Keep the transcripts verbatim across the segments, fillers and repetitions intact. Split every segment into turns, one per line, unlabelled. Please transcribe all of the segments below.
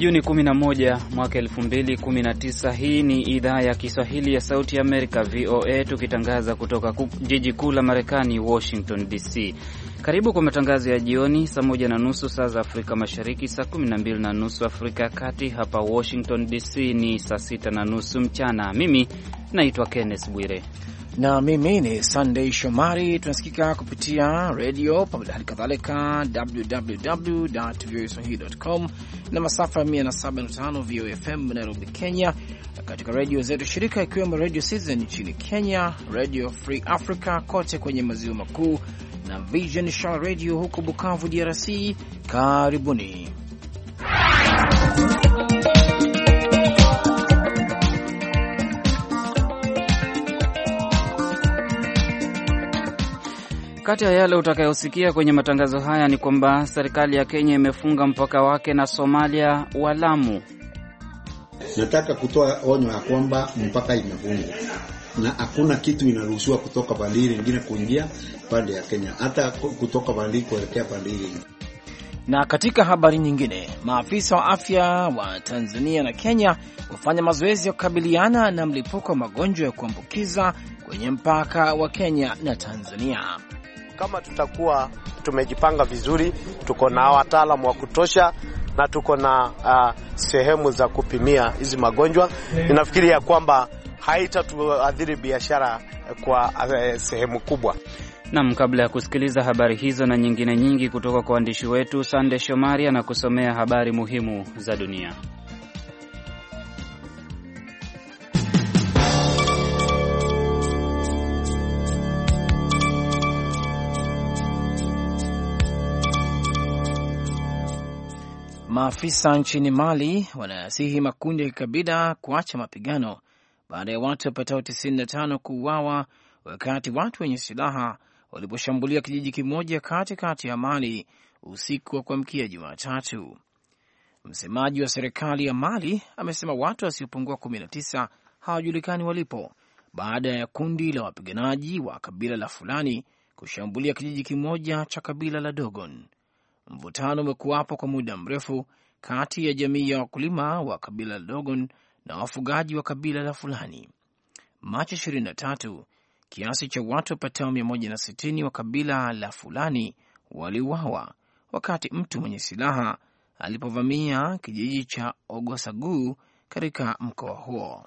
Juni kumi na moja mwaka elfu mbili kumi na tisa. Hii ni idhaa ya Kiswahili ya Sauti ya Amerika V O A, tukitangaza kutoka jiji kuu la Marekani Washington D C. Karibu kwa matangazo ya jioni, saa moja na nusu saa za Afrika Mashariki, saa kumi na mbili na nusu Afrika ya Kati. Hapa Washington D C ni saa sita na nusu mchana. Mimi naitwa Kenneth Bwire
na mimi ni Sunday Shomari. Tunasikika kupitia radio pamoja hali kadhalika w w w dot v o a swahili dot com na masafa ya mia saba nukta tano V O F M Nairobi, Kenya, katika radio zetu shirika ikiwemo Radio Citizen nchini Kenya, Radio Free Africa kote kwenye maziwa makuu na Vision Shala Radio huko Bukavu D R C. Karibuni. Kati ya yale utakayosikia kwenye matangazo haya ni kwamba serikali ya Kenya imefunga mpaka wake na Somalia wa Lamu.
Nataka kutoa onyo ya kwamba mpaka imefungwa na hakuna kitu inaruhusiwa kutoka pande nyingine kuingia pande ya Kenya, hata kutoka pande kuelekea pande nyingine.
Na katika habari nyingine, maafisa wa afya wa Tanzania na Kenya hufanya mazoezi ya kukabiliana na mlipuko wa magonjwa ya kuambukiza kwenye mpaka wa Kenya na Tanzania.
Kama tutakuwa tumejipanga vizuri, tuko na wataalamu wa kutosha na tuko na uh, sehemu za kupimia hizi magonjwa, ninafikiri ya kwamba haitatuadhiri biashara kwa uh, sehemu kubwa.
Naam, kabla ya kusikiliza habari hizo na nyingine nyingi kutoka kwa waandishi wetu, Sande Shomari anakusomea habari muhimu za dunia.
Maafisa nchini Mali wanayasihi makundi ya kikabila kuacha mapigano baada ya watu wapatao tisini na tano kuuawa wakati watu wenye silaha waliposhambulia kijiji kimoja katikati ya Mali usiku wa kuamkia Jumatatu. Msemaji wa serikali ya Mali amesema watu wasiopungua kumi na tisa hawajulikani walipo baada ya kundi la wapiganaji wa kabila la Fulani kushambulia kijiji kimoja cha kabila la Dogon. Mvutano umekuwapo kwa muda mrefu kati ya jamii ya wakulima wa kabila la Dogon na wafugaji wa kabila la Fulani. Machi ishirini na tatu, kiasi cha watu wapatao mia moja na sitini wa kabila la Fulani waliuawa wakati mtu mwenye silaha alipovamia kijiji cha Ogosagu katika mkoa huo.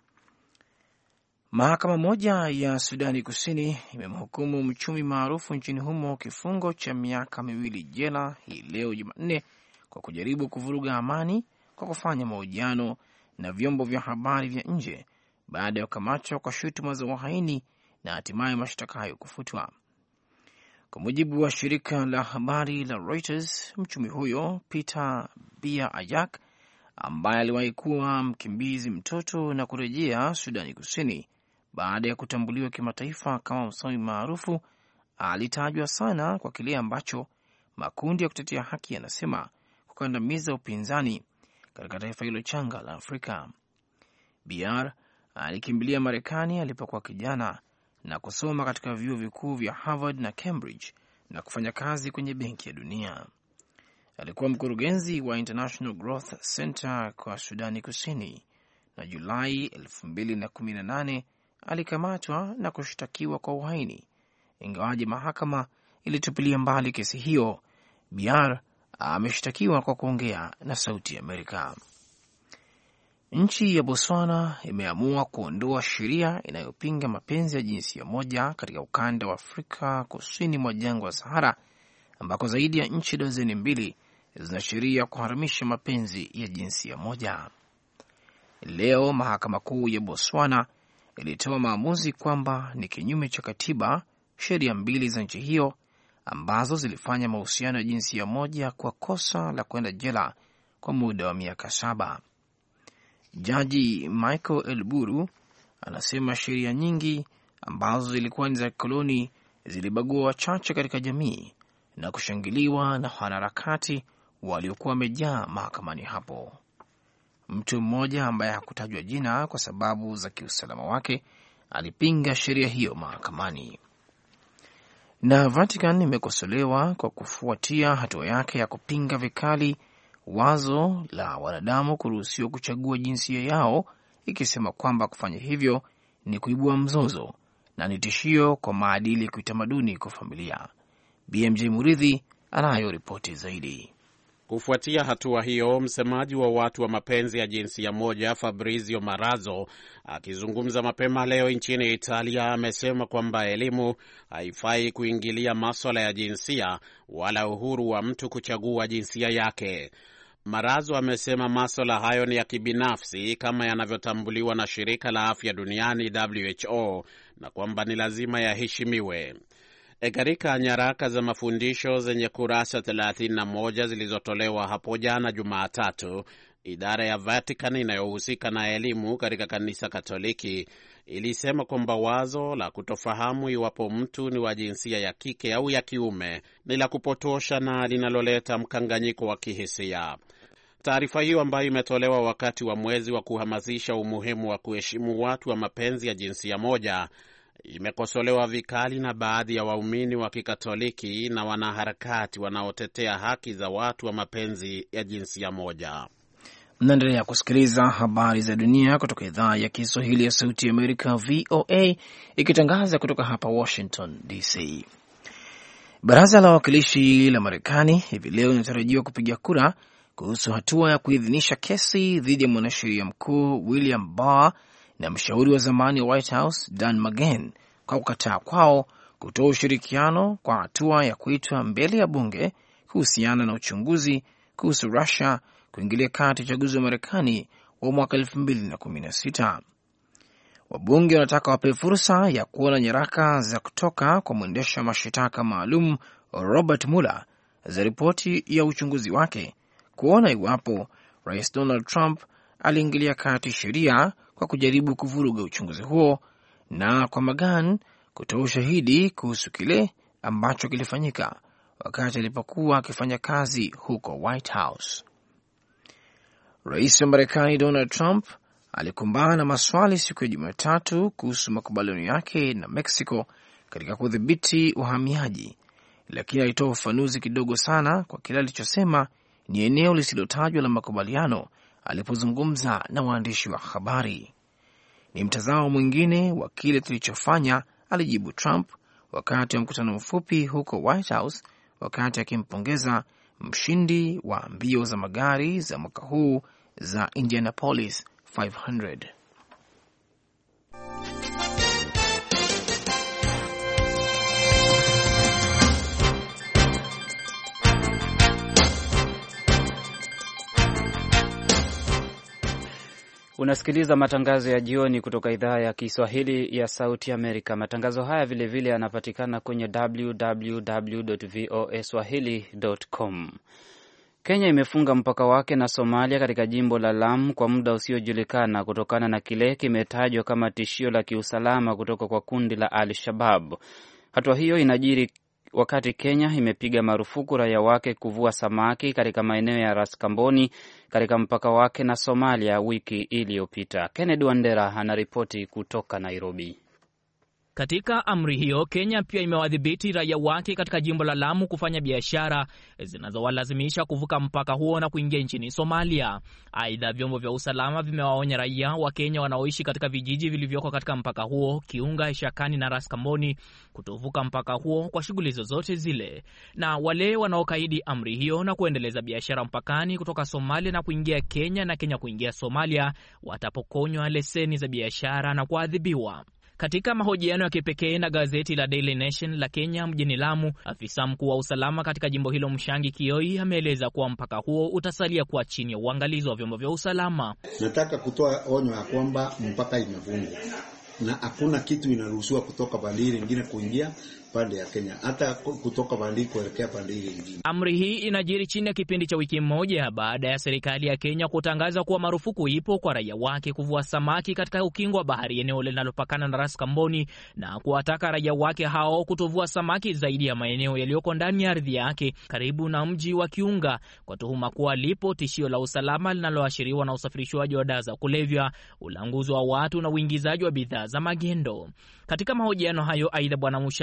Mahakama moja ya Sudani Kusini imemhukumu mchumi maarufu nchini humo kifungo cha miaka miwili jela hii leo Jumanne kwa kujaribu kuvuruga amani kwa kufanya mahojiano na vyombo vya habari vya nje baada ya kukamatwa kwa shutuma za uhaini na hatimaye mashtaka hayo kufutwa. Kwa mujibu wa shirika la habari la Reuters, mchumi huyo Peter Bia Ajak, ambaye aliwahi kuwa mkimbizi mtoto na kurejea Sudani Kusini baada ya kutambuliwa kimataifa kama msomi maarufu, alitajwa sana kwa kile ambacho makundi ya kutetea haki yanasema kukandamiza upinzani katika taifa hilo changa la Afrika. Biar alikimbilia Marekani alipokuwa kijana na kusoma katika vyuo vikuu vya Harvard na Cambridge na kufanya kazi kwenye Benki ya Dunia. Alikuwa mkurugenzi wa International Growth Center kwa Sudani Kusini, na Julai elfu mbili na kumi na nane alikamatwa na kushtakiwa kwa uhaini. Ingawaje mahakama ilitupilia mbali kesi hiyo, Biar ameshtakiwa kwa kuongea na Sauti ya Amerika. Nchi ya Botswana imeamua kuondoa sheria inayopinga mapenzi ya jinsia moja katika ukanda wa Afrika kusini mwa jangwa la Sahara, ambako zaidi ya nchi dozeni mbili zina sheria kuharamisha mapenzi ya jinsia moja. Leo mahakama kuu ya Botswana ilitoa maamuzi kwamba ni kinyume cha katiba sheria mbili za nchi hiyo ambazo zilifanya mahusiano ya jinsia moja kwa kosa la kwenda jela kwa muda wa miaka saba. Jaji Michael Elburu anasema sheria nyingi ambazo zilikuwa ni za koloni zilibagua wachache katika jamii na kushangiliwa na wanaharakati waliokuwa wamejaa mahakamani hapo. Mtu mmoja ambaye hakutajwa jina kwa sababu za kiusalama wake alipinga sheria hiyo mahakamani. Na Vatican imekosolewa kwa kufuatia hatua yake ya kupinga vikali wazo la wanadamu kuruhusiwa kuchagua jinsia yao, ikisema kwamba kufanya hivyo ni kuibua mzozo na ni tishio kwa maadili ya kiutamaduni kwa familia. B M J Muridhi anayo ripoti zaidi.
Kufuatia hatua hiyo, msemaji wa watu wa mapenzi ya jinsia moja Fabrizio Marazzo akizungumza mapema leo nchini Italia amesema kwamba elimu haifai kuingilia masuala ya jinsia wala uhuru wa mtu kuchagua jinsia yake. Marazzo amesema masuala hayo ni ya kibinafsi kama yanavyotambuliwa na shirika la afya duniani W H O na kwamba ni lazima yaheshimiwe. E, katika nyaraka za mafundisho zenye kurasa thelathini na moja zilizotolewa hapo jana Jumatatu, idara ya Vatican inayohusika na elimu katika kanisa Katoliki ilisema kwamba wazo la kutofahamu iwapo mtu ni wa jinsia ya kike au ya kiume ni la kupotosha na linaloleta mkanganyiko wa kihisia. Taarifa hiyo ambayo imetolewa wakati wa mwezi wa kuhamasisha umuhimu wa kuheshimu watu wa mapenzi ya jinsia moja imekosolewa vikali na baadhi ya waumini wa Kikatoliki na wanaharakati wanaotetea haki za watu wa mapenzi ya jinsia moja.
Mnaendelea kusikiliza habari za dunia kutoka idhaa ya Kiswahili ya Sauti ya Amerika V O A ikitangaza kutoka hapa Washington D C. Baraza la Wawakilishi la Marekani hivi leo linatarajiwa kupiga kura kuhusu hatua ya kuidhinisha kesi dhidi ya mwanasheria mkuu William Barr na mshauri wa zamani wa White House Dan McGahn kwa kukataa kwao kutoa ushirikiano kwa hatua ya kuitwa mbele ya bunge kuhusiana na uchunguzi kuhusu Russia kuingilia kati uchaguzi wa Marekani wa mwaka elfu mbili na kumi na sita. Wabunge wanataka wapewe fursa ya kuona nyaraka za kutoka kwa mwendesha mashitaka maalum Robert Mueller za ripoti ya uchunguzi wake, kuona iwapo Rais Donald Trump aliingilia kati sheria kwa kujaribu kuvuruga uchunguzi huo, na kwa McGahn kutoa ushahidi kuhusu kile ambacho kilifanyika wakati alipokuwa akifanya kazi huko White House. Rais wa Marekani Donald Trump alikumbana na maswali siku ya Jumatatu kuhusu makubaliano yake na Mexico katika kudhibiti uhamiaji, lakini alitoa ufafanuzi kidogo sana kwa kile alichosema ni eneo lisilotajwa la makubaliano alipozungumza na waandishi wa habari. Ni mtazamo mwingine wa kile tulichofanya, alijibu Trump wakati wa mkutano mfupi huko White House, wakati akimpongeza mshindi wa mbio za magari za mwaka huu za Indianapolis five hundred.
Unasikiliza matangazo ya jioni kutoka idhaa ya Kiswahili ya Sauti Amerika. Matangazo haya vilevile yanapatikana kwenye w w w dot v o a swahili dot com. Kenya imefunga mpaka wake na Somalia katika jimbo la Lamu kwa muda usiojulikana kutokana na kile kimetajwa kama tishio la kiusalama kutoka kwa kundi la Al-Shabaab. Hatua hiyo inajiri wakati Kenya imepiga marufuku raia wake kuvua samaki katika maeneo ya Raskamboni katika mpaka wake na Somalia wiki iliyopita. Kennedy Wandera anaripoti kutoka Nairobi.
Katika amri hiyo, Kenya pia imewadhibiti raia wake katika jimbo la Lamu kufanya biashara zinazowalazimisha kuvuka mpaka huo na kuingia nchini Somalia. Aidha, vyombo vya usalama vimewaonya raia wa Kenya wanaoishi katika vijiji vilivyoko katika mpaka huo, Kiunga, Shakani na Raskamboni, kutovuka mpaka huo kwa shughuli zozote zile. Na wale wanaokaidi amri hiyo na kuendeleza biashara mpakani kutoka Somalia na kuingia Kenya na Kenya kuingia Somalia watapokonywa leseni za biashara na kuadhibiwa. Katika mahojiano ya kipekee na gazeti la Daily Nation la Kenya mjini Lamu, afisa mkuu wa usalama katika jimbo hilo Mshangi Kioi ameeleza kuwa mpaka huo utasalia kuwa chini ya uangalizi wa vyombo vya usalama.
Nataka kutoa onyo ya kwamba mpaka imefungwa na hakuna kitu inaruhusiwa kutoka bandari nyingine kuingia pande ya Kenya, hata kutoka bandari kuelekea bandari nyingine. Amri
hii inajiri chini ya kipindi cha wiki moja baada ya serikali ya Kenya kutangaza kuwa marufuku ipo kwa raia wake kuvua samaki katika ukingo wa bahari eneo linalopakana na Raskamboni, na kuwataka raia wake hao kutovua samaki zaidi ya maeneo yaliyoko ndani ya ardhi yake karibu na mji wa Kiunga, kwa tuhuma kuwa lipo tishio la usalama linaloashiriwa na usafirishwaji wa dawa za kulevya, ulanguzi wa watu na uingizaji wa bidhaa za magendo. Katika mahojiano hayo, aidha Bwana Mushangi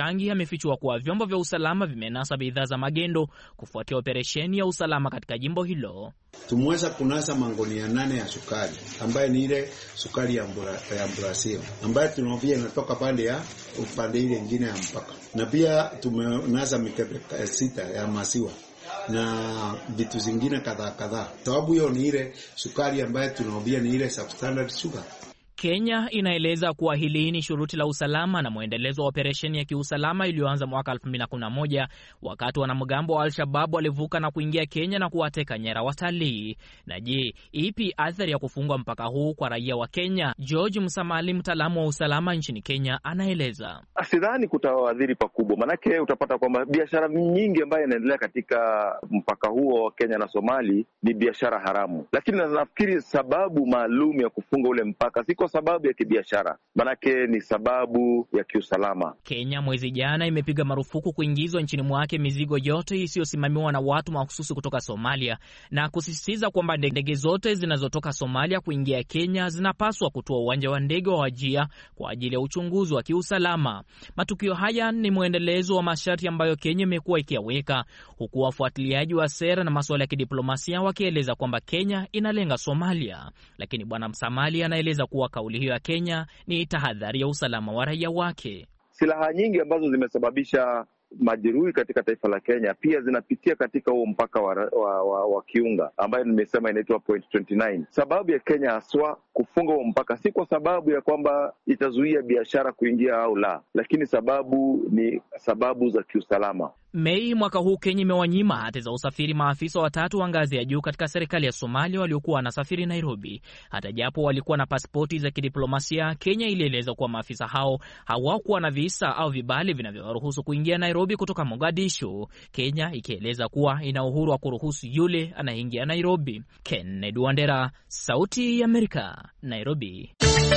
imefichua kuwa vyombo vya usalama vimenasa bidhaa za magendo kufuatia operesheni ya usalama katika jimbo hilo.
Tumeweza kunasa mangonia nane ya sukari ambayo ni ile sukari ya mbura, ya Brazil ambayo tunaovia inatoka pande ya upande ile nyingine ya mpaka, na pia tumenasa mikebe sita ya maziwa na vitu zingine kadhaa kadhaa. Sababu hiyo ni ile sukari ambayo tunaovia ni ile substandard sugar.
Kenya inaeleza kuwa hili ni shuruti la usalama na muendelezo wa operesheni ya kiusalama iliyoanza mwaka elfu mbili na kumi na moja wakati wanamgambo wa Al-Shabaab walivuka na kuingia Kenya na kuwateka nyara watalii. Na je, ipi athari ya kufungwa mpaka huu kwa raia wa Kenya? George Msamali, mtaalamu wa usalama nchini Kenya, anaeleza.
Sidhani kutawadhiri pakubwa, manake utapata kwamba biashara nyingi ambayo inaendelea katika mpaka huo wa Kenya na Somali ni biashara haramu. Lakini nafikiri sababu maalum ya kufunga ule mpaka siko sababu ya kibiashara, manake ni sababu ya kiusalama.
Kenya mwezi jana imepiga marufuku kuingizwa nchini mwake mizigo yote isiyosimamiwa na watu mahususi kutoka Somalia na kusisitiza kwamba ndege zote zinazotoka Somalia kuingia Kenya zinapaswa kutua uwanja wa ndege wa Wajir kwa ajili ya uchunguzi wa kiusalama. Matukio haya ni muendelezo wa masharti ambayo Kenya imekuwa ikiweka, huku wafuatiliaji wa sera na masuala ya kidiplomasia wakieleza kwamba Kenya inalenga Somalia. Lakini bwana Msamali anaeleza kuwa kauli hiyo ya Kenya ni tahadhari ya usalama wa raia wake.
Silaha nyingi ambazo zimesababisha majeruhi katika taifa la Kenya pia zinapitia katika huo mpaka wa, wa, wa, wa Kiunga ambayo nimesema inaitwa point twenty nine. Sababu ya Kenya haswa kufunga huo mpaka si kwa sababu ya kwamba itazuia biashara kuingia au la, lakini sababu ni sababu za kiusalama.
Mei mwaka huu Kenya imewanyima hati za usafiri maafisa watatu wa ngazi ya juu katika serikali ya Somalia waliokuwa wanasafiri Nairobi. Hata japo walikuwa na pasipoti za kidiplomasia, Kenya ilieleza kuwa maafisa hao hawakuwa na visa au vibali vinavyowaruhusu kuingia Nairobi kutoka Mogadishu. Kenya ikieleza kuwa ina uhuru wa kuruhusu yule anaingia Nairobi. Kennedy Wandera, Sauti ya Amerika, Nairobi.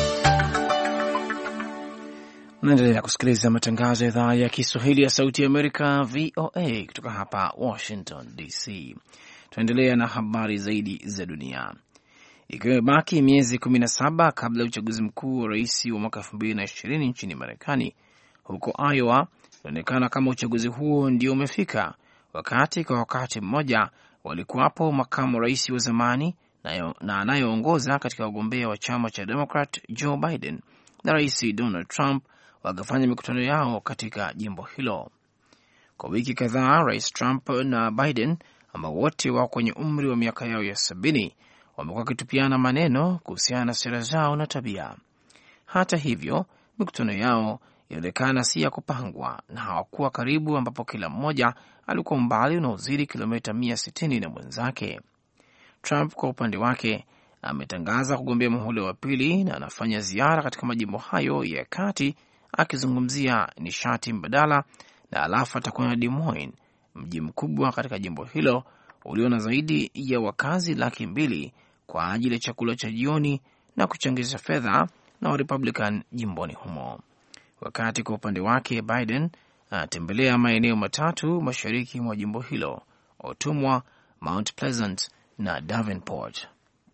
Naendelea kusikiliza matangazo ya idhaa ya Kiswahili ya Sauti ya Amerika, V O A, kutoka hapa Washington D C. Tunaendelea na habari zaidi za dunia. Ikiwa imebaki miezi kumi na saba kabla ya uchaguzi mkuu wa rais wa mwaka elfu mbili na ishirini nchini Marekani, huko Iowa inaonekana kama uchaguzi huo ndio umefika, wakati kwa wakati mmoja walikuwapo makamu rais wa zamani na anayeongoza katika ugombea wa chama cha Democrat Joe Biden na rais Donald Trump wakifanya mikutano yao katika jimbo hilo. Kwa wiki kadhaa, rais Trump na Biden ambao wote wako kwenye umri wa miaka yao ya sabini wamekuwa wakitupiana maneno kuhusiana na sera zao na tabia. Hata hivyo, mikutano yao ilionekana si ya kupangwa na hawakuwa karibu, ambapo kila mmoja alikuwa umbali unaozidi kilomita mia sitini na mwenzake. Trump kwa upande wake ametangaza kugombea muhula wa pili na anafanya ziara katika majimbo hayo ya kati akizungumzia nishati mbadala, na alafu atakwenda Des Moines, mji mkubwa katika jimbo hilo ulio na zaidi ya wakazi laki mbili, kwa ajili ya chakula cha jioni na kuchangisha fedha na wa Republican jimboni humo. Wakati kwa upande wake Biden anatembelea maeneo matatu mashariki mwa jimbo hilo: Ottumwa, Mount Pleasant na Davenport.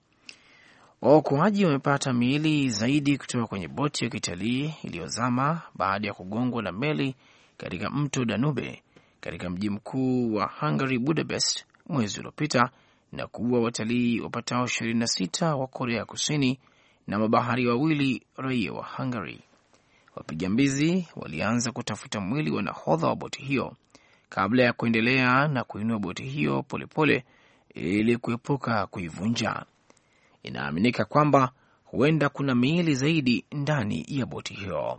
Waokoaji wamepata miili zaidi kutoka kwenye boti ya kitalii iliyozama baada ya kugongwa na meli katika mto Danube katika mji mkuu wa Hungary, Budapest, mwezi uliopita na kuua watalii wapatao ishirini na sita wa Korea Kusini na mabahari wawili raia wa Hungary. Wapiga mbizi walianza kutafuta mwili wa nahodha wa boti hiyo kabla ya kuendelea na kuinua boti hiyo polepole ili kuepuka kuivunja. Inaaminika kwamba huenda kuna miili zaidi ndani ya boti hiyo.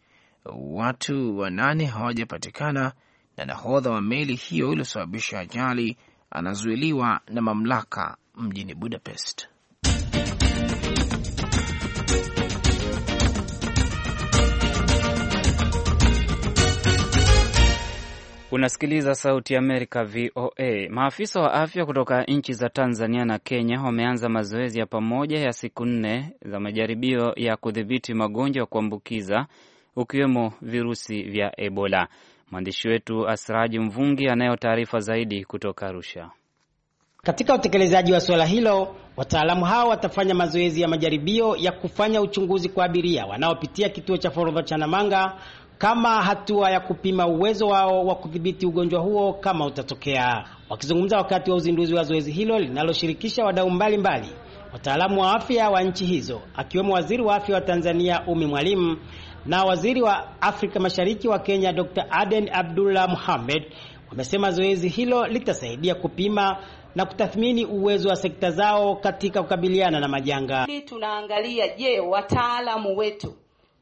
Watu wanane hawajapatikana na nahodha wa meli hiyo iliyosababisha ajali anazuiliwa na mamlaka mjini Budapest.
Unasikiliza Sauti ya Amerika, V O A. Maafisa wa afya kutoka nchi za Tanzania na Kenya wameanza mazoezi ya pamoja ya siku nne za majaribio ya kudhibiti magonjwa ya kuambukiza ukiwemo virusi vya Ebola. Mwandishi wetu Asraji Mvungi anayo taarifa zaidi kutoka Arusha.
Katika utekelezaji wa suala hilo, wataalamu hao watafanya mazoezi ya majaribio ya kufanya uchunguzi kwa abiria wanaopitia kituo cha forodha cha Namanga kama hatua ya kupima uwezo wao wa kudhibiti ugonjwa huo kama utatokea. Wakizungumza wakati wa uzinduzi wa zoezi hilo linaloshirikisha wadau mbalimbali, wataalamu wa afya wa nchi hizo akiwemo waziri wa afya wa Tanzania Umi Mwalimu na waziri wa Afrika Mashariki wa Kenya Doctor Aden Abdullah Mohamed, wamesema zoezi hilo litasaidia kupima na kutathmini uwezo wa sekta zao katika kukabiliana na majanga.
Tunaangalia, je, wataalamu wetu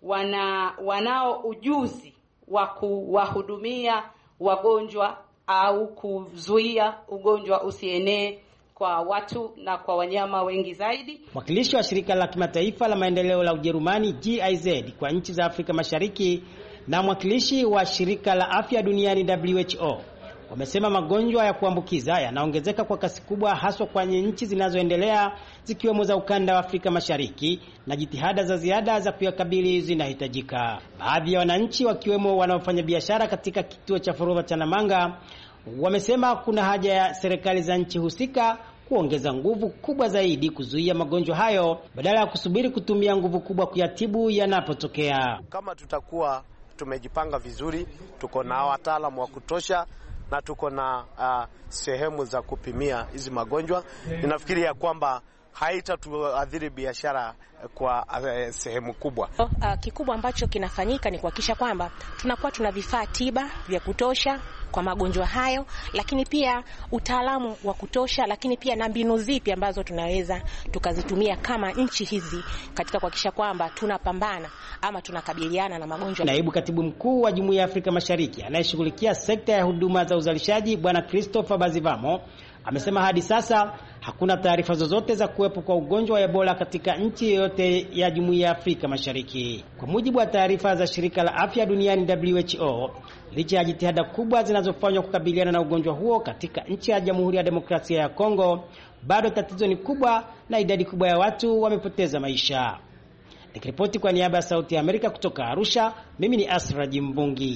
wana wanao ujuzi wa kuwahudumia wagonjwa au kuzuia ugonjwa usienee kwa watu na kwa wanyama wengi zaidi.
Mwakilishi wa shirika la kimataifa la maendeleo la Ujerumani G I Z kwa nchi za Afrika Mashariki na mwakilishi wa shirika la afya duniani W H O wamesema magonjwa ya kuambukiza yanaongezeka kwa kasi kubwa, haswa kwenye nchi zinazoendelea zikiwemo za ukanda wa Afrika Mashariki, na jitihada za ziada za kuyakabili zinahitajika. Baadhi ya wananchi wakiwemo wanaofanya biashara katika kituo cha forodha cha Namanga wamesema kuna haja ya serikali za nchi husika kuongeza nguvu kubwa zaidi kuzuia magonjwa hayo badala ya kusubiri kutumia nguvu kubwa kuyatibu yanapotokea.
Kama tutakuwa tumejipanga vizuri, tuko na wataalamu wa kutosha na tuko na uh, sehemu za kupimia hizi magonjwa, ninafikiri ya kwamba haitatuadhiri biashara kwa uh, sehemu kubwa.
Uh, kikubwa ambacho kinafanyika ni kuhakikisha kwamba tunakuwa tuna vifaa tiba vya kutosha kwa magonjwa hayo, lakini pia utaalamu wa kutosha, lakini pia na mbinu zipi ambazo tunaweza tukazitumia kama nchi hizi katika kuhakikisha kwamba tunapambana ama tunakabiliana na magonjwa.
Naibu Katibu Mkuu wa Jumuiya ya Afrika Mashariki anayeshughulikia sekta ya huduma za uzalishaji Bwana Christopher Bazivamo amesema hadi sasa hakuna taarifa zozote za kuwepo kwa ugonjwa wa Ebola katika nchi yoyote ya Jumuiya ya Afrika Mashariki. Kwa mujibu wa taarifa za shirika la afya duniani W H O, licha ya jitihada kubwa zinazofanywa kukabiliana na ugonjwa huo katika nchi ya Jamhuri ya Demokrasia ya Kongo, bado tatizo ni kubwa na idadi kubwa ya watu wamepoteza maisha. Nikiripoti kwa niaba ya Sauti ya Amerika kutoka Arusha, mimi ni Asra Jimbungi.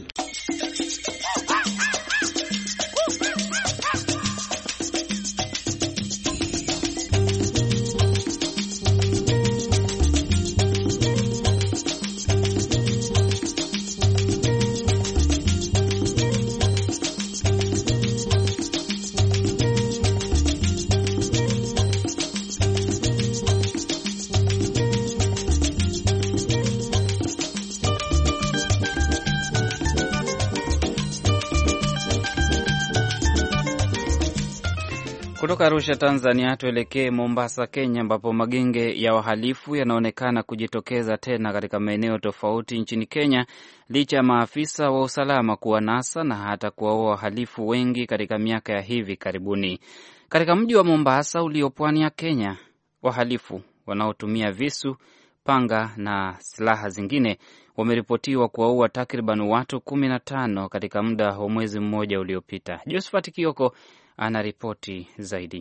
Kutoka Arusha, Tanzania, tuelekee Mombasa, Kenya, ambapo magenge ya wahalifu yanaonekana kujitokeza tena katika maeneo tofauti nchini Kenya, licha ya maafisa wa usalama kuwanasa na hata kuwaua wahalifu wengi katika miaka ya hivi karibuni. Katika mji wa Mombasa ulio pwani ya Kenya, wahalifu wanaotumia visu, panga na silaha zingine wameripotiwa kuwaua takriban watu kumi na tano katika muda wa mwezi mmoja uliopita. Josephat Kioko ana ripoti zaidi.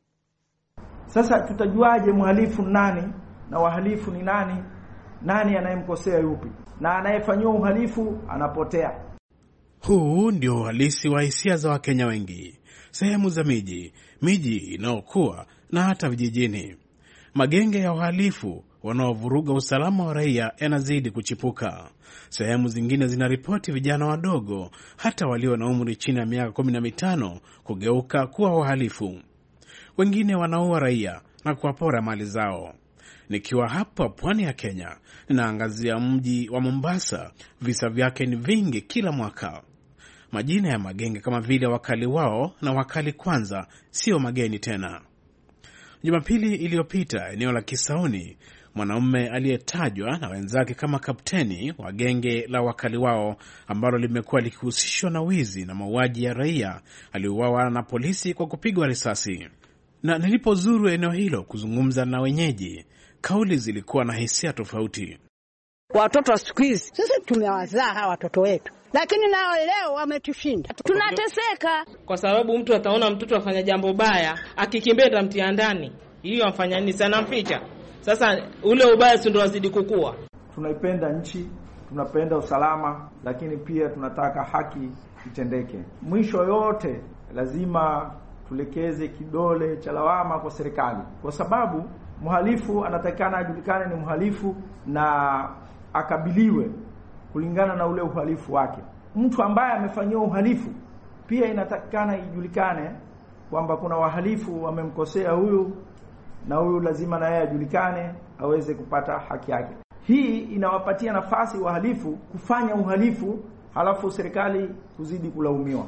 Sasa tutajuaje mhalifu nani na wahalifu ni nani? Nani anayemkosea yupi? Na anayefanywa uhalifu anapotea.
Huu ndio uhalisi wa hisia za Wakenya wengi. Sehemu za miji, miji inayokuwa na hata vijijini. Magenge ya uhalifu wanaovuruga usalama wa raia yanazidi kuchipuka. Sehemu zingine zinaripoti vijana wadogo, hata walio na umri chini ya miaka kumi na mitano, kugeuka kuwa wahalifu. Wengine wanaua raia na kuwapora mali zao. Nikiwa hapa pwani ya Kenya, ninaangazia mji wa Mombasa. Visa vyake ni vingi kila mwaka. Majina ya magenge kama vile Wakali Wao na Wakali Kwanza sio mageni tena. Jumapili iliyopita, eneo la Kisauni, mwanaume aliyetajwa na wenzake kama kapteni wa genge la Wakali Wao ambalo limekuwa likihusishwa na wizi na mauaji ya raia aliuawa na polisi kwa kupigwa risasi. Na nilipozuru eneo hilo kuzungumza na wenyeji, kauli zilikuwa na hisia tofauti.
Watoto wa siku hizi sisi tumewazaa hawa watoto wetu, lakini nao leo wametushinda. Tunateseka
kwa sababu mtu ataona mtoto afanya jambo baya, akikimbia mtia ndani. Hiyo amfanya nini sana mficha? Sasa ule ubaya si ndio wazidi kukua.
Tunaipenda nchi, tunapenda usalama, lakini pia tunataka haki itendeke. Mwisho yote lazima tulekeze kidole cha lawama kwa serikali, kwa sababu mhalifu anatakikana ajulikane ni mhalifu na akabiliwe kulingana na ule uhalifu wake. Mtu ambaye amefanyia uhalifu pia inatakikana ijulikane kwamba kuna wahalifu wamemkosea huyu, na huyu lazima na yeye ajulikane aweze kupata haki yake. Hii inawapatia nafasi wahalifu kufanya uhalifu, halafu serikali kuzidi kulaumiwa.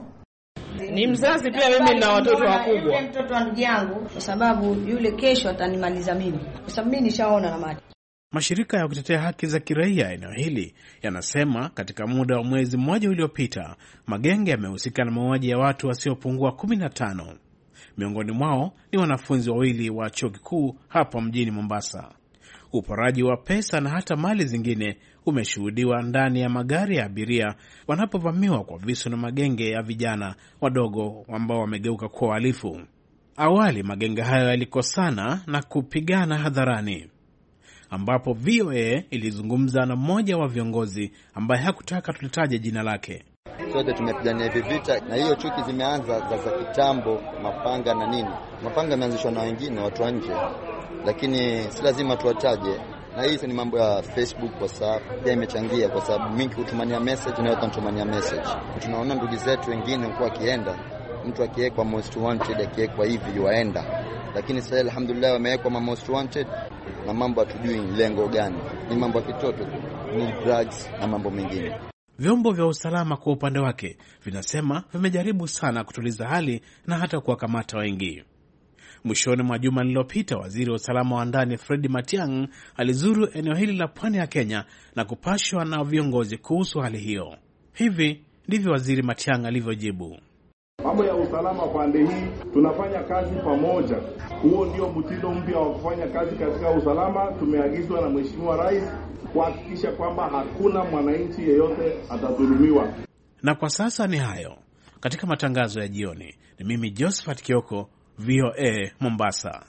Ni mzazi pia, mimi na watoto wakubwa.
Yule mtoto wa ndugu yangu, kwa sababu yule kesho atanimaliza mimi, kwa sababu mimi nishaona na maji.
Mashirika ya kutetea haki za kiraia eneo hili yanasema katika muda wa mwezi mmoja uliopita, magenge yamehusika na mauaji ya watu wasiopungua kumi na tano. Miongoni mwao ni wanafunzi wawili wa chuo kikuu hapa mjini Mombasa. Uporaji wa pesa na hata mali zingine umeshuhudiwa ndani ya magari ya abiria wanapovamiwa kwa visu na magenge ya vijana wadogo ambao wamegeuka kuwa wahalifu. Awali magenge hayo yalikosana na kupigana hadharani, ambapo V O A ilizungumza na mmoja wa viongozi ambaye hakutaka tulitaje jina lake.
Sote tumepigania hivi vita, na hiyo chuki zimeanza za za kitambo, mapanga na nini. Mapanga yameanzishwa na wengine, watu wa nje, lakini si lazima tuwataje. Na hii ni mambo ya Facebook, WhatsApp pia imechangia, kwa sababu mingi kutumania message na watu wanatumania message. Tunaona ndugu zetu wengine kwa kienda, mtu akiwekwa most wanted, akiwekwa hivi waenda, lakini sasa alhamdulillah wamewekwa ma most wanted na mambo hatujui lengo gani. Ni mambo ya kitoto tu, ni drugs na mambo mengine.
Vyombo vya usalama kwa upande wake vinasema vimejaribu sana kutuliza hali na hata kuwakamata wengi. Mwishoni mwa juma lililopita, waziri wa usalama wa ndani Fred Matiang'i alizuru eneo hili la pwani ya Kenya na kupashwa na viongozi kuhusu hali hiyo. Hivi ndivyo waziri Matiang'i alivyojibu.
Mambo ya usalama pande hii tunafanya kazi pamoja. Huo ndio mtindo mpya wa kufanya kazi katika usalama. Tumeagizwa na Mheshimiwa Rais kuhakikisha kwamba hakuna mwananchi yeyote atadhulumiwa.
Na kwa sasa ni hayo. Katika matangazo ya jioni, ni mimi Josephat Kioko, V O A Mombasa.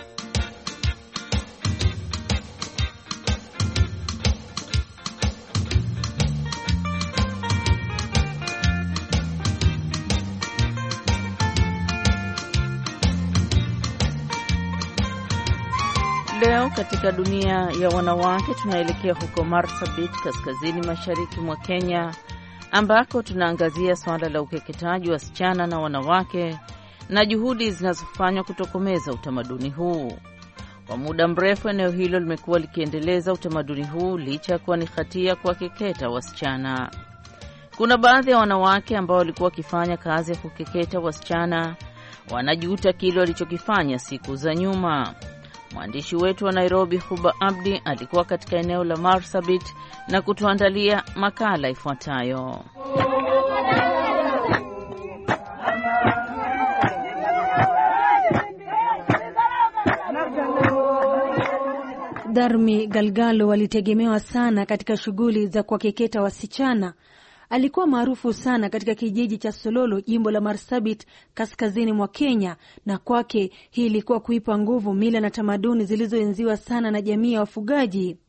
Leo katika dunia ya wanawake tunaelekea huko Marsabit, kaskazini mashariki mwa Kenya, ambako tunaangazia swala la ukeketaji wa wasichana na wanawake na juhudi zinazofanywa kutokomeza utamaduni huu. Kwa muda mrefu eneo hilo limekuwa likiendeleza utamaduni huu licha ya kuwa ni hatia kuwakeketa wasichana. Kuna baadhi ya wanawake ambao walikuwa wakifanya kazi ya kukeketa wasichana wanajuta kile walichokifanya siku za nyuma. Mwandishi wetu wa Nairobi Huba Abdi alikuwa katika eneo la Marsabit na kutuandalia makala ifuatayo.
Dharmi Galgalo walitegemewa sana katika shughuli za kuwakeketa wasichana. Alikuwa maarufu sana katika kijiji cha Sololo, jimbo la Marsabit, kaskazini mwa Kenya, na kwake hii ilikuwa kuipa nguvu mila na tamaduni zilizoenziwa sana na jamii ya wafugaji.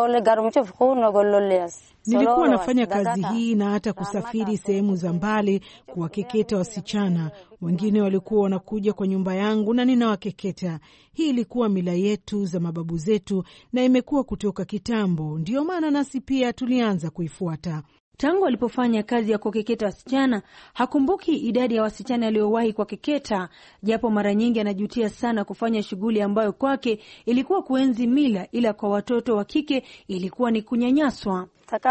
Nilikuwa nafanya kazi hii na hata kusafiri sehemu za mbali kuwakeketa wasichana. Wengine walikuwa wanakuja kwa nyumba yangu na ninawakeketa. Hii ilikuwa mila yetu za mababu zetu na imekuwa kutoka kitambo, ndio maana nasi pia tulianza kuifuata.
Tangu alipofanya kazi ya kukeketa wasichana, hakumbuki idadi ya wasichana aliyowahi kukeketa, japo mara nyingi anajutia sana kufanya shughuli ambayo kwake ilikuwa kuenzi mila, ila kwa watoto wa kike ilikuwa ni kunyanyaswa.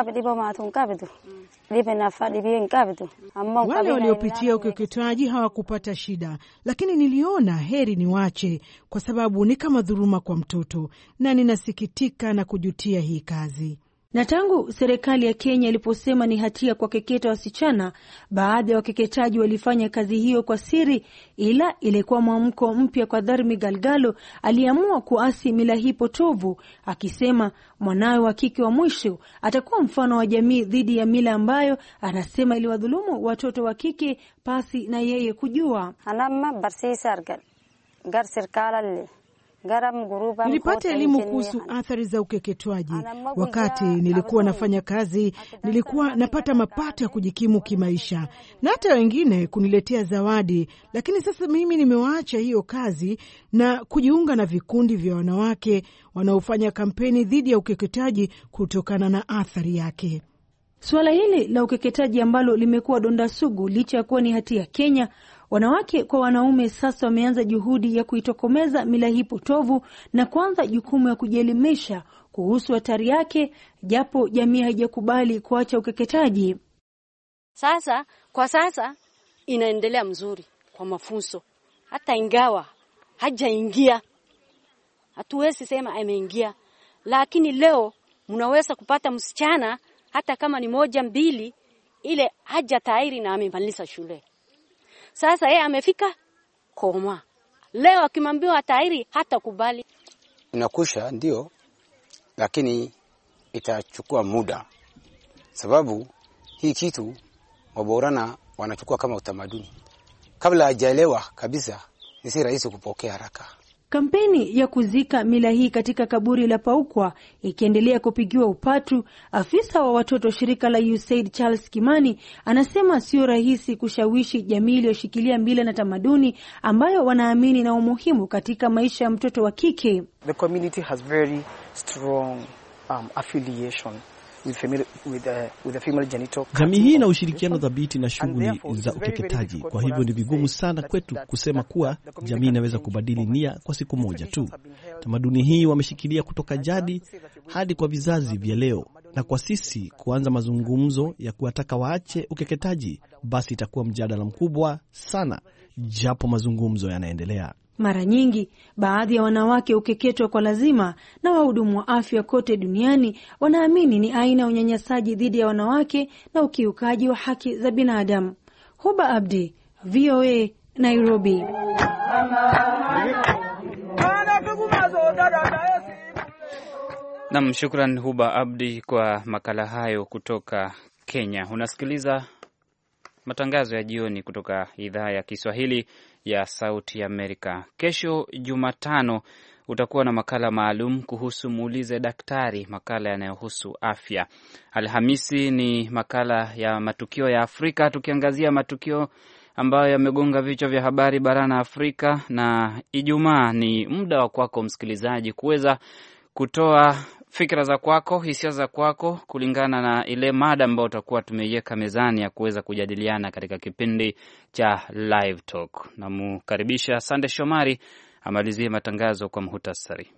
Wale waliopitia ukeketaji hawakupata shida, lakini niliona heri niwache kwa sababu ni kama dhuluma kwa mtoto, na ninasikitika na kujutia hii kazi.
Na tangu serikali ya Kenya iliposema ni hatia kwa keketa wasichana, baadhi ya wakeketaji walifanya kazi hiyo kwa siri, ila ilikuwa mwamko mpya kwa Dharmi Galgalo. Aliamua kuasi mila hii potovu, akisema mwanawe wa kike wa mwisho atakuwa mfano wa jamii dhidi ya mila ambayo anasema iliwadhulumu watoto wa kike pasi na yeye kujua.
Nilipata elimu kuhusu athari za ukeketwaji. Wakati nilikuwa nafanya kazi, nilikuwa napata mapato ya kujikimu kimaisha na hata wengine kuniletea zawadi, lakini sasa mimi nimewaacha hiyo kazi na kujiunga na vikundi vya wanawake wanaofanya kampeni dhidi ya ukeketaji kutokana na athari yake.
Suala hili la ukeketaji ambalo limekuwa donda sugu licha ya kuwa ni hatia Kenya, wanawake kwa wanaume sasa wameanza juhudi ya kuitokomeza mila hii potovu na kuanza jukumu ya kujielimisha kuhusu hatari yake, japo jamii haijakubali kuacha ukeketaji.
Sasa kwa sasa inaendelea mzuri kwa mafunzo. Hata ingawa hajaingia, hatuwezi sema ameingia, lakini leo mnaweza kupata msichana hata kama ni moja mbili ile haja tayari na amemaliza shule. Sasa yeye amefika koma. Leo akimambiwa tayari hata kubali.
Inakusha ndio, lakini itachukua muda. Sababu hii kitu waborana wanachukua kama utamaduni. Kabla hajaelewa kabisa, ni si rahisi kupokea haraka.
Kampeni ya kuzika mila hii katika kaburi la Paukwa ikiendelea kupigiwa upatu, afisa wa watoto shirika la U S A I D Charles Kimani anasema sio rahisi kushawishi jamii iliyoshikilia mila na tamaduni ambayo wanaamini na umuhimu katika maisha ya mtoto wa kike.
The community has very strong um, affiliation with family, with the, with the female genital.
Jamii hii ina ushirikiano dhabiti na shughuli za ukeketaji. Kwa hivyo ni vigumu sana kwetu kusema kuwa jamii inaweza kubadili nia kwa siku moja tu. Tamaduni hii wameshikilia kutoka jadi hadi kwa vizazi vya leo, na kwa sisi kuanza mazungumzo ya kuwataka waache ukeketaji, basi itakuwa mjadala mkubwa sana, japo mazungumzo yanaendelea.
Mara nyingi baadhi ya wanawake ukeketwa kwa lazima, na wahudumu wa afya kote duniani wanaamini ni aina ya unyanyasaji dhidi ya wanawake na ukiukaji wa haki za binadamu. Huba Abdi, V O A, Nairobi.
Nam, shukran Huba Abdi kwa makala hayo kutoka Kenya. Unasikiliza matangazo ya jioni kutoka idhaa ya Kiswahili ya Sauti Amerika. Kesho Jumatano utakuwa na makala maalum kuhusu muulize daktari, makala yanayohusu afya. Alhamisi ni makala ya matukio ya Afrika, tukiangazia matukio ambayo yamegonga vichwa vya habari barani Afrika, na Ijumaa ni muda wa kwako msikilizaji kuweza kutoa fikra za kwako, hisia za kwako kulingana na ile mada ambayo utakuwa tumeiweka mezani ya kuweza kujadiliana katika kipindi cha Live Talk. Namukaribisha Sande Shomari amalizie matangazo kwa muhtasari.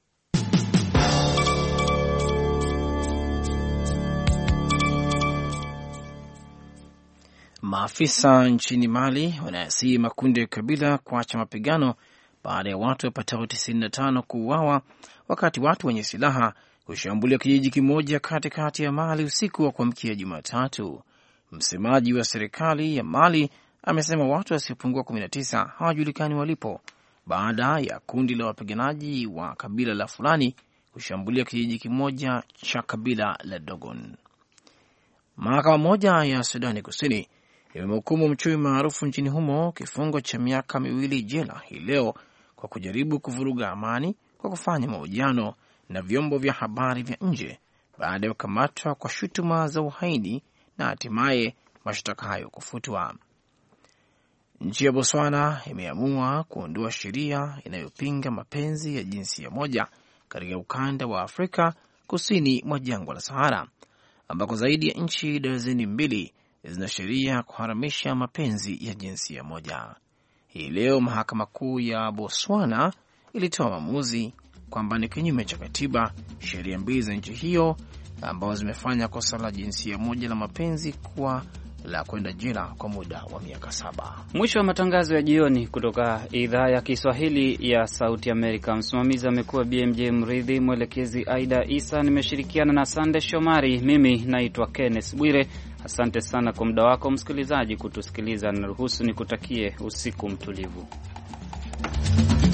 Maafisa nchini Mali wanayasihi makundi ya kabila kuacha mapigano baada ya watu wapatao tisini na tano kuuawa wakati watu wenye silaha kushambulia kijiji kimoja katikati ya Mali usiku wa kuamkia Jumatatu. Msemaji wa serikali ya Mali amesema watu wasiopungua kumi na tisa hawajulikani walipo baada ya kundi la wapiganaji wa kabila la Fulani kushambulia kijiji kimoja cha kabila la Dogon. Mahakama moja ya Sudani Kusini imemhukumu mchui maarufu nchini humo kifungo cha miaka miwili jela hii leo kwa kujaribu kuvuruga amani kwa kufanya mahojiano na vyombo vya habari vya nje baada ya kukamatwa kwa shutuma za uhaini na hatimaye mashtaka hayo kufutwa. Nchi ya Botswana imeamua kuondoa sheria inayopinga mapenzi ya jinsia moja katika ukanda wa Afrika kusini mwa jangwa la Sahara, ambako zaidi ya nchi dazeni mbili zina sheria kuharamisha mapenzi ya jinsia moja. Hii leo mahakama kuu ya Botswana ilitoa maamuzi kwamba ni kinyume cha katiba sheria mbili za nchi hiyo ambazo zimefanya kosa la jinsia moja la mapenzi kuwa la kwenda jela kwa muda wa miaka saba.
Mwisho wa matangazo ya jioni kutoka idhaa ya Kiswahili ya Sauti Amerika. Msimamizi amekuwa B M J Mridhi, mwelekezi Aida Isa, nimeshirikiana na Sande Shomari. Mimi naitwa Kenneth Bwire. Asante sana kwa muda wako msikilizaji kutusikiliza, na ruhusu nikutakie usiku mtulivu.